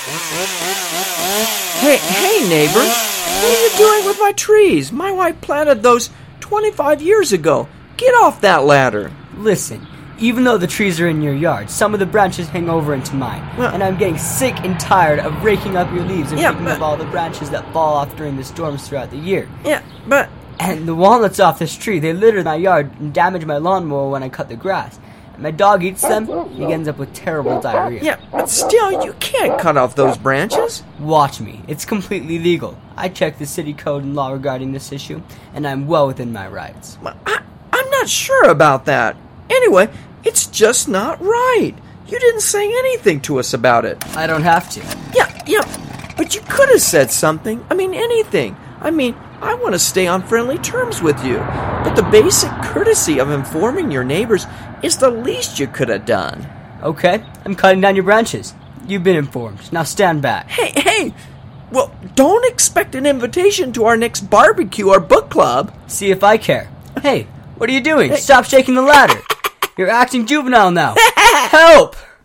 Hey, neighbor. What are you doing with my trees? My wife planted those 25 years ago. Get off that ladder. Listen, even though the trees are in your yard, some of the branches hang over into mine. And I'm getting sick and tired of raking up your leaves and picking up all the branches that fall off during the storms throughout the year. And the walnuts off this tree, they litter my yard and damage my lawnmower when I cut the grass. And my dog eats them, he ends up with terrible diarrhea. Yeah, but still, you can't cut off those branches. Watch me. It's completely legal. I checked the city code and law regarding this issue, and I'm well within my rights. I'm not sure about that. Anyway, it's just not right. You didn't say anything to us about it. I don't have to. Yeah, but you could have said something. Anything. I want to stay on friendly terms with you. But the basic courtesy of informing your neighbors is the least you could have done. Okay, I'm cutting down your branches. You've been informed. Now stand back. Hey! Well, don't expect an invitation to our next barbecue or book club. See if I care. Hey, what are you doing? Stop shaking the ladder. You're acting juvenile now. Help!